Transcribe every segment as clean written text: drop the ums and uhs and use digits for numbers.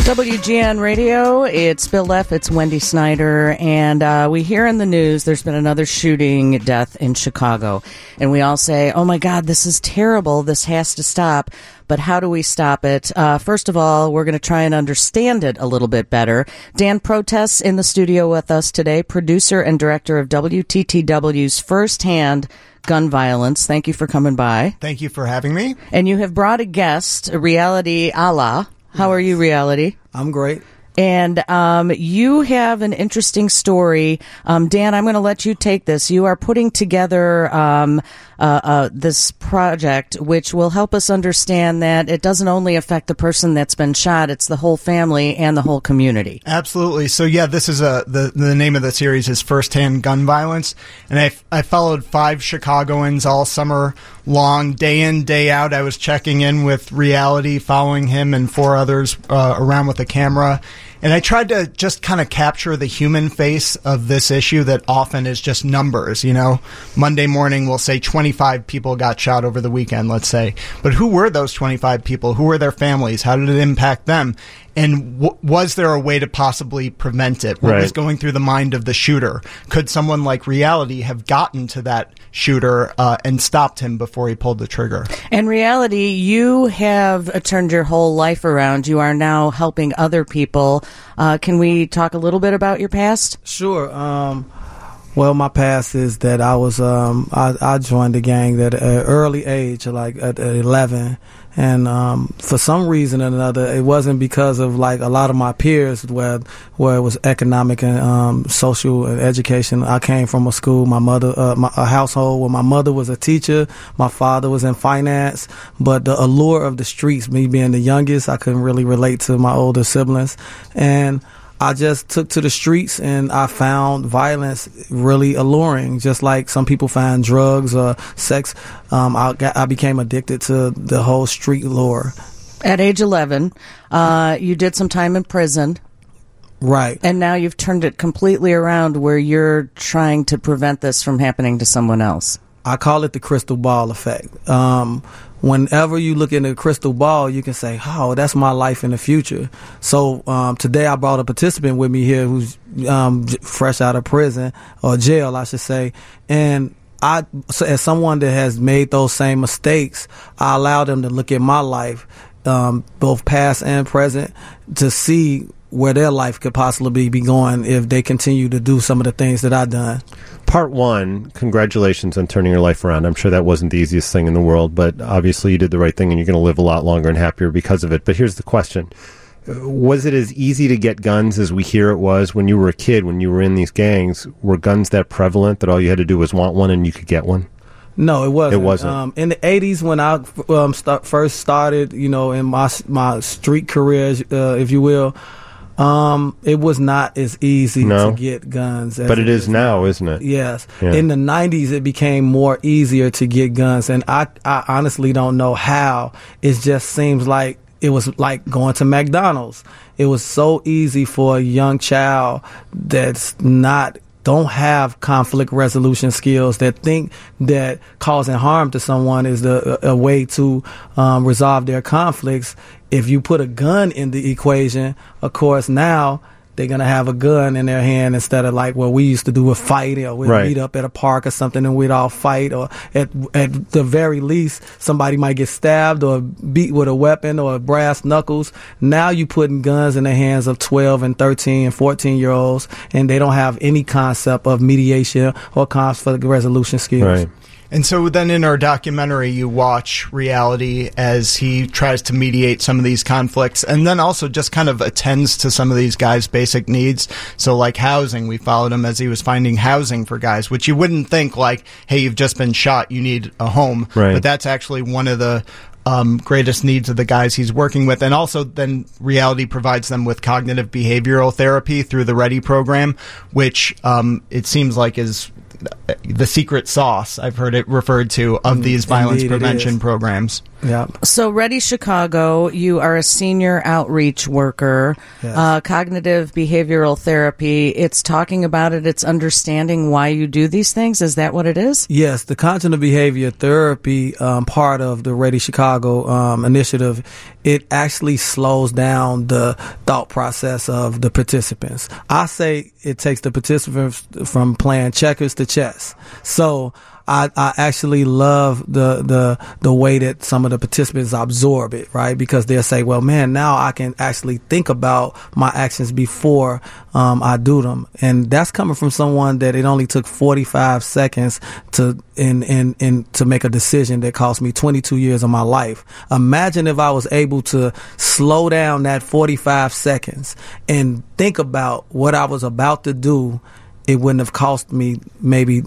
WGN Radio, it's Bill Leff, it's Wendy Snyder, and we hear in the news there's been another shooting death in Chicago. And we all say, oh my God, this is terrible, this has to stop. But how do we stop it? First of all, we're going to try and understand it a little bit better. Dan Protess in the studio with us today, producer and director of WTTW's Firsthand Gun Violence. Thank you for coming by. Thank you for having me. And you have brought a guest, Reality Allah. How are you, Reality? I'm great. And you have an interesting story. Dan, I'm going to let you take this. You are putting together this project, which will help us understand that it doesn't only affect the person that's been shot, it's the whole family and the whole community. Absolutely. So, yeah, this is the name of the series is Firsthand Gun Violence. And I followed 5 Chicagoans all summer long, day in, day out. I was checking in with Reality, following him and 4 others around with a camera. And I tried to just kind of capture the human face of this issue that often is just numbers, you know. Monday morning we'll say 25 people got shot over the weekend, let's say. But who were those 25 people? Who were their families? How did it impact them? And was there a way to possibly prevent it? What was going through the mind of the shooter? Could someone like Reality have gotten to that shooter and stopped him before he pulled the trigger? And Reality, you have turned your whole life around. You are now helping other people. Can we talk a little bit about your past? Sure. Well, my past is that I was I joined the gang at an early age, like at 11. And for some reason or another, it wasn't because of like a lot of my peers where it was economic and social and education. I came from a school, a household where my mother was a teacher, my father was in finance, but the allure of the streets, me being the youngest, I couldn't really relate to my older siblings. And I just took to the streets and I found violence really alluring, just like some people find drugs or sex. I became addicted to the whole street lure. At age 11, you did some time in prison. Right. And now you've turned it completely around where you're trying to prevent this from happening to someone else. I call it the crystal ball effect. Whenever you look in the crystal ball, you can say, oh, that's my life in the future. So today I brought a participant with me here who's fresh out of prison, or jail, I should say. And as someone that has made those same mistakes, I allow them to look at my life, both past and present, to see where their life could possibly be going if they continue to do some of the things that I've done. Part 1, congratulations on turning your life around. I'm sure that wasn't the easiest thing in the world, but obviously you did the right thing and you're going to live a lot longer and happier because of it. But here's the question. Was it as easy to get guns as we hear it was when you were a kid, when you were in these gangs? Were guns that prevalent that all you had to do was want one and you could get one? No, it wasn't. It wasn't. In the 80s, when I first started, you know, in my street career, if you will, it was not as easy to get guns. But it is now, isn't it? Yes. Yeah. In the 90s, it became more easier to get guns. And I honestly don't know how. It just seems like it was like going to McDonald's. It was so easy for a young child don't have conflict resolution skills, that think that causing harm to someone is a way to resolve their conflicts. If you put a gun in the equation, of course, now they're going to have a gun in their hand instead of like what we used to do with fighting, or we'd meet up at a park or something and we'd all fight, or at the very least, somebody might get stabbed or beat with a weapon or brass knuckles. Now you putting guns in the hands of 12 and 13 and 14-year-olds, and they don't have any concept of mediation or conflict resolution skills. Right. And so then in our documentary, you watch Reality as he tries to mediate some of these conflicts, and then also just kind of attends to some of these guys' basic needs. So like housing, we followed him as he was finding housing for guys, which you wouldn't think like, hey, you've just been shot, you need a home. Right. But that's actually one of the greatest needs of the guys he's working with. And also then Reality provides them with cognitive behavioral therapy through the READY program, which it seems like is the secret sauce, I've heard it referred to, of these violence prevention programs. Yeah. So, Ready Chicago, you are a senior outreach worker, Yes. Cognitive behavioral therapy. It's talking about it. It's understanding why you do these things. Is that what it is? Yes, the cognitive behavior therapy part of the Ready Chicago initiative, it actually slows down the thought process of the participants. I say it takes the participants from playing checkers to chess. So I actually love the way that some of the participants absorb it, right? Because they'll say, well, man, now I can actually think about my actions before I do them. And that's coming from someone that it only took 45 seconds to make a decision that cost me 22 years of my life. Imagine if I was able to slow down that 45 seconds and think about what I was about to do. It wouldn't have cost me maybe,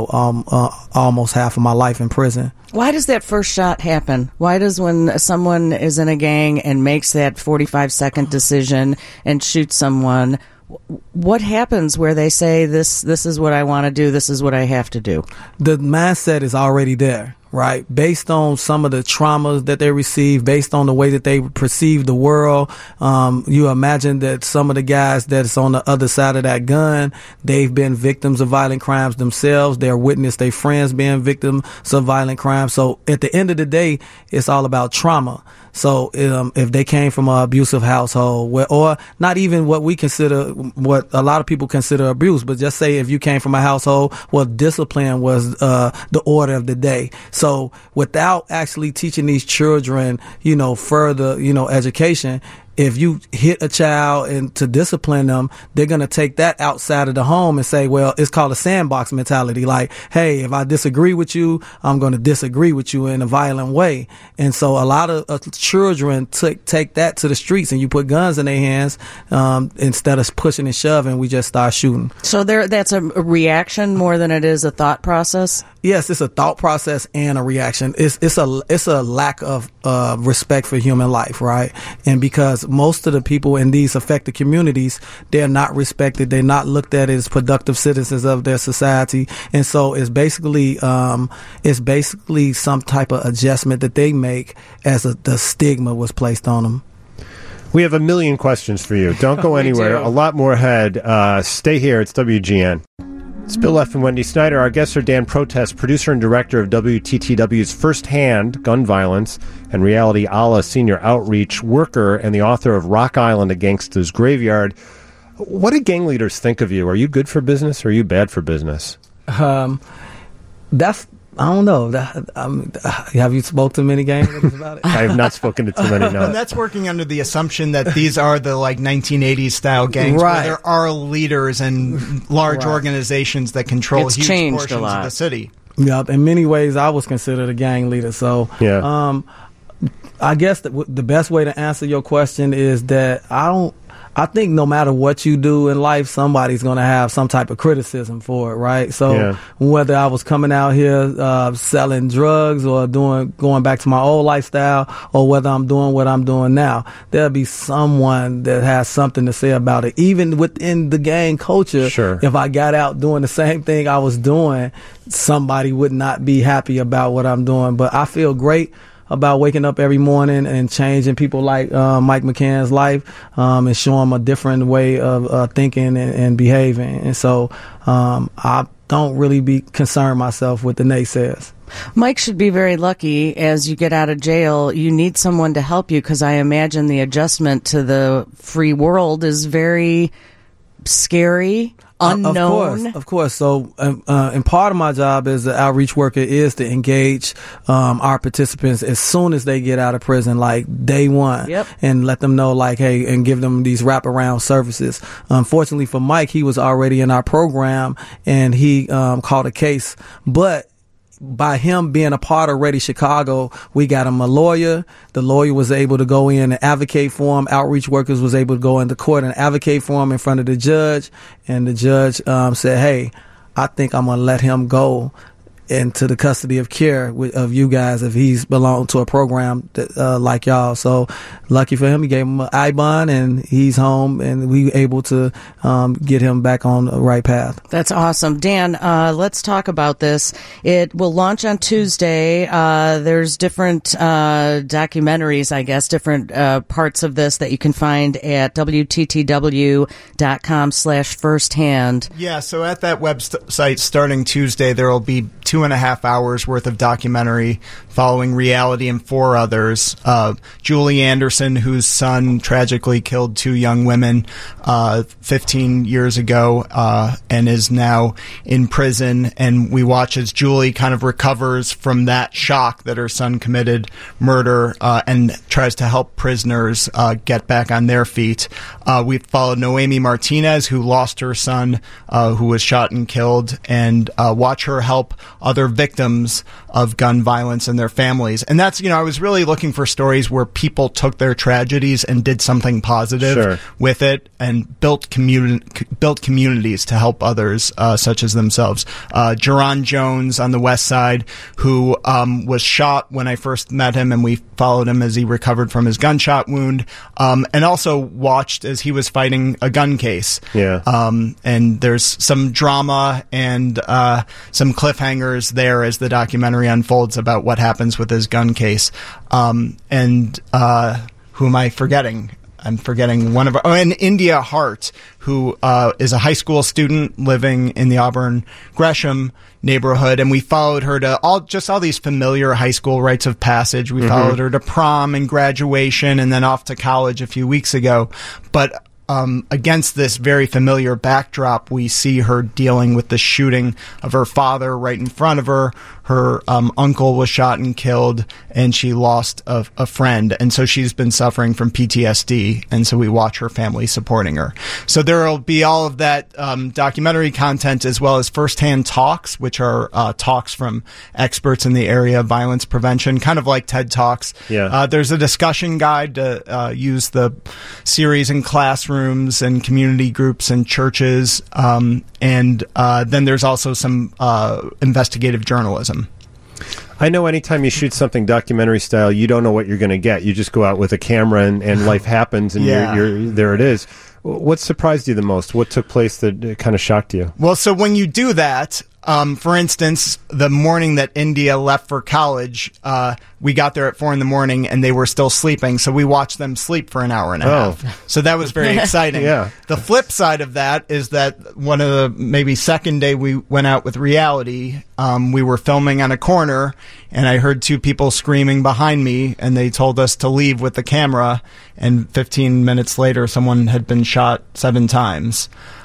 almost half of my life in prison. Why does that first shot happen? Why does when someone is in a gang and makes that 45-second decision and shoots someone, what happens where they say, this is what I want to do, this is what I have to do? The mindset is already there, right? Based on some of the traumas that they receive, based on the way that they perceive the world. You imagine that some of the guys that's on the other side of that gun, they've been victims of violent crimes themselves. They're witnessed their friends being victims of violent crimes. So at the end of the day, it's all about trauma. So if they came from an abusive household, or not even what a lot of people consider abuse, but just say if you came from a household where discipline was the order of the day. So without actually teaching these children, further, education, if you hit a child and to discipline them, they're going to take that outside of the home and say, well, it's called a sandbox mentality. Like, hey, if I disagree with you, I'm going to disagree with you in a violent way. And so a lot of children take that to the streets, and you put guns in their hands instead of pushing and shoving, we just start shooting. So that's a reaction more than it is a thought process? Yes, it's a thought process and a reaction. It's a lack of respect for human life, right? And because most of the people in these affected communities, they're not respected, they're not looked at as productive citizens of their society, and so it's basically some type of adjustment that they make as the stigma was placed on them. We have a million questions for you. Don't go anywhere. A lot more ahead. Stay here. It's WGN. It's Bill F. and Wendy Snyder. Our guests are Dan Protest, producer and director of WTTW's First Hand, Gun Violence, and Reality Allah, senior outreach worker, and the author of Rock Island, A Gangsta's Graveyard. What do gang leaders think of you? Are you good for business or are you bad for business? I don't know. Have you spoke to many gang leaders about it? I have not spoken to too many, no. And that's working under the assumption that these are the 1980s style gangs, right, where there are leaders and large organizations that control it's huge changed portions a lot of the city. Yep. In many ways, I was considered a gang leader. So, yeah. I guess the best way to answer your question is that I think no matter what you do in life, somebody's going to have some type of criticism for it, right? So whether I was coming out here selling drugs or going back to my old lifestyle, or whether I'm doing what I'm doing now, there'll be someone that has something to say about it. Even within the gang culture, if I got out doing the same thing I was doing, somebody would not be happy about what I'm doing. But I feel great about waking up every morning and changing people like Mike McCann's life and showing them a different way of thinking and behaving. And so I don't really be concerned myself with the naysayers. Mike should be very lucky as you get out of jail. You need someone to help you, because I imagine the adjustment to the free world is very scary. Unknown. Of course. So, and part of my job as an outreach worker is to engage our participants as soon as they get out of prison, like day one, and let them know, like, hey, and give them these wraparound services. Unfortunately for Mike, he was already in our program and he caught a case, but by him being a part of Ready Chicago, we got him a lawyer. The lawyer was able to go in and advocate for him. Outreach workers was able to go into court and advocate for him in front of the judge. And the judge said, hey, I think I'm going to let him go into the custody of care of you guys if he's belonged to a program that, like y'all. So lucky for him, he gave him an I-bond and he's home, and we were able to get him back on the right path. That's awesome. Dan, let's talk about this. It will launch on Tuesday. There's different documentaries, I guess, different parts of this that you can find at WTTW.com/firsthand. Yeah, so at that website starting Tuesday, there will be 2.5 hours worth of documentary following Reality and 4 others. Julie Anderson, whose son tragically killed 2 young women 15 years ago and is now in prison. And we watch as Julie kind of recovers from that shock that her son committed murder and tries to help prisoners get back on their feet. We followed Noemi Martinez, who lost her son, who was shot and killed, and watch her help other victims of gun violence and their families. And that's, I was really looking for stories where people took their tragedies and did something positive with it and built communities to help others, such as themselves. Jerron Jones on the West Side, who was shot when I first met him, and we followed him as he recovered from his gunshot wound, and also watched as he was fighting a gun case. Yeah. And there's some drama and some cliffhangers there as the documentary unfolds about what happens with his gun case. And who am I forgetting? I'm forgetting one of our... and India Hart, who is a high school student living in the Auburn Gresham neighborhood, and we followed her to all these familiar high school rites of passage. We followed her to prom and graduation and then off to college a few weeks ago. But against this very familiar backdrop, we see her dealing with the shooting of her father right in front of her. Her uncle was shot and killed, and she lost a friend. And so she's been suffering from PTSD. And so we watch her family supporting her. So there will be all of that documentary content, as well as firsthand talks, which are talks from experts in the area of violence prevention, kind of like TED Talks. Yeah. There's a discussion guide to use the series in classrooms and community groups and churches. And then there's also some investigative journalism. I know anytime you shoot something documentary style, you don't know what you're going to get. You just go out with a camera and life happens, and you're there it is. What surprised you the most? What took place that kind of shocked you? Well, so when you do that, for instance, the morning that India left for college, we got there at 4 a.m. and they were still sleeping. So we watched them sleep for an hour and a half. So that was very exciting. Yeah. The flip side of that is that one of the maybe second day we went out with Reality, we were filming on a corner, and I heard 2 people screaming behind me, and they told us to leave with the camera. And 15 minutes later, someone had been shot 7 times.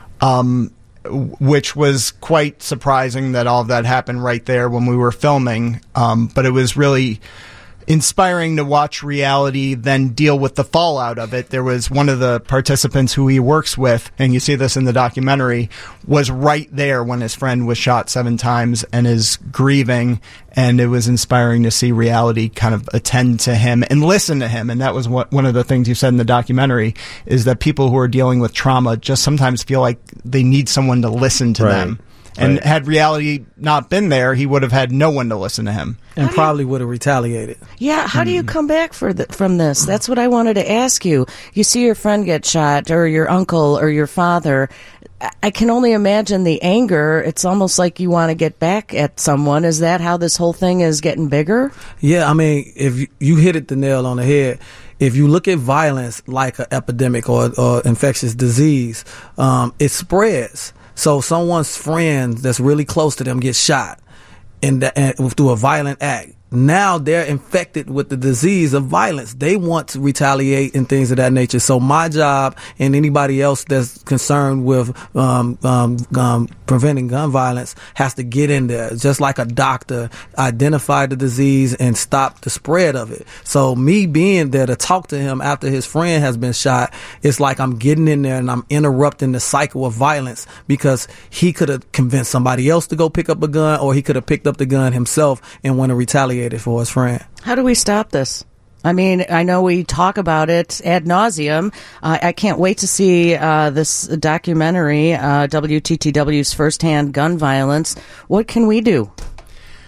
Which was quite surprising that all of that happened right there when we were filming. But it was really inspiring to watch Reality then deal with the fallout of it. There was one of the participants who he works with, and you see this in the documentary, was right there when his friend was shot 7 times and is grieving. And it was inspiring to see Reality kind of attend to him and listen to him. And that was one of the things you said in the documentary, is that people who are dealing with trauma just sometimes feel like they need someone to listen to them. And had Reality not been there, he would have had no one to listen to him. And probably would have retaliated. Yeah, how do you come back from this? That's what I wanted to ask you. You see your friend get shot, or your uncle, or your father. I can only imagine the anger. It's almost like you want to get back at someone. Is that how this whole thing is getting bigger? Yeah, I mean, if you hit it the nail on the head. If you look at violence like an epidemic or infectious disease, it spreads. So someone's friend that's really close to them gets shot and through a violent act. Now they're infected with the disease of violence. They want to retaliate and things of that nature. So my job and anybody else that's concerned with preventing gun violence has to get in there, just like a doctor, identify the disease and stop the spread of it. So me being there to talk to him after his friend has been shot, it's like I'm getting in there and I'm interrupting the cycle of violence, because he could have convinced somebody else to go pick up a gun, or he could have picked up the gun himself and want to retaliate for his friend. How do we stop this? I mean, I know we talk about it ad nauseum. I can't wait to see this documentary, WTTW's Firsthand Gun Violence. What can we do?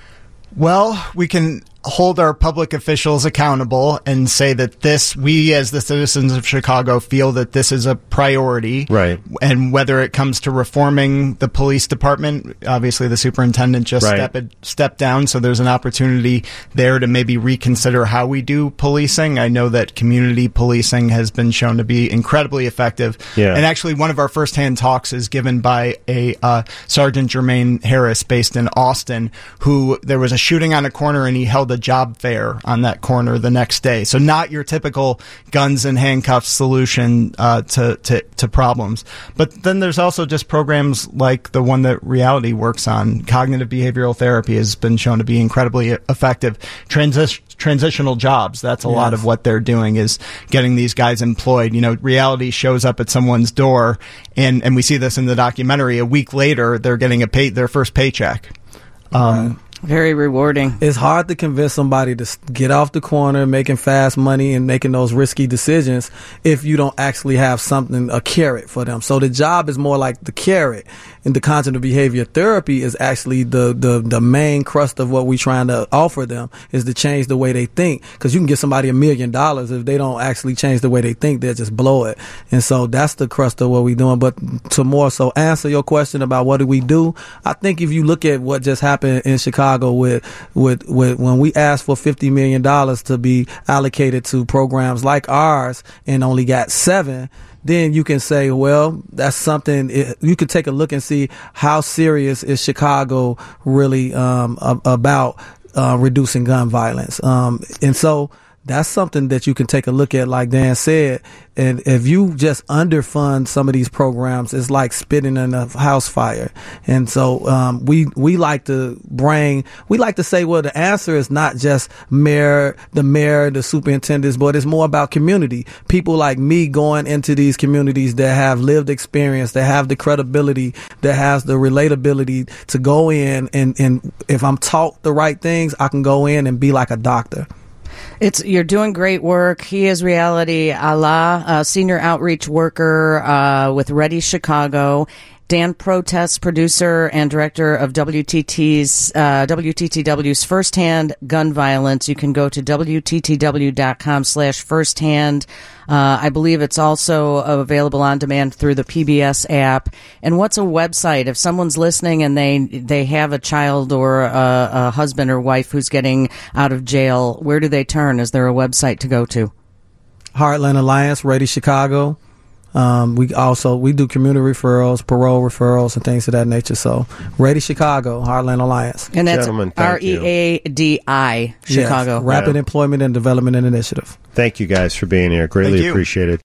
Well, we can hold our public officials accountable and say that we as the citizens of Chicago feel that this is a priority. Right. And whether it comes to reforming the police department, obviously the superintendent just stepped down, so there's an opportunity there to maybe reconsider how we do policing. I know that community policing has been shown to be incredibly effective. Yeah. And actually one of our firsthand talks is given by a Sergeant Jermaine Harris based in Austin, who there was a shooting on a corner and he held a job fair on that corner the next day. So not your typical guns and handcuffs solution to problems. But then there's also just programs like the one that Reality works on. Cognitive behavioral therapy has been shown to be incredibly effective. Transitional jobs, that's a lot of what they're doing, is getting these guys employed. You know, Reality shows up at someone's door, and we see this in the documentary. A week later, they're getting their first paycheck. Very rewarding. It's hard to convince somebody to get off the corner, making fast money and making those risky decisions if you don't actually have a carrot for them. So the job is more like the carrot, and the cognitive behavior therapy is actually the main crust of what we're trying to offer them, is to change the way they think. Because you can give somebody $1 million, if they don't actually change the way they think, they'll just blow it. And so that's the crust of what we're doing. But to more so answer your question about what do we do, I think if you look at what just happened in Chicago with when we asked for $50 million to be allocated to programs like ours and only got 7, then you can say, well, that's something. You could take a look and see how serious is Chicago really about reducing gun violence. And so that's something that you can take a look at, like Dan said. And if you just underfund some of these programs, it's like spitting in a house fire. And so we like to say, well, the answer is not just the mayor, the superintendents, but it's more about community. People like me going into these communities that have lived experience, that have the credibility, that has the relatability to go in, and if I'm taught the right things, I can go in and be like a doctor. You're doing great work. He is Reality Allah, senior outreach worker with Ready Chicago. Dan Protest, producer and director of WTTW's Firsthand Gun Violence. You can go to WTTW.com/firsthand. I believe it's also available on demand through the PBS app. And what's a website? If someone's listening and they have a child or a husband or wife who's getting out of jail, where do they turn? Is there a website to go to? Heartland Alliance, Ready Chicago. We do community referrals, parole referrals, and things of that nature. So, Ready Chicago, Heartland Alliance. And that's READI, Chicago. Yes, Rapid Employment and Development Initiative. Thank you guys for being here. Greatly appreciated.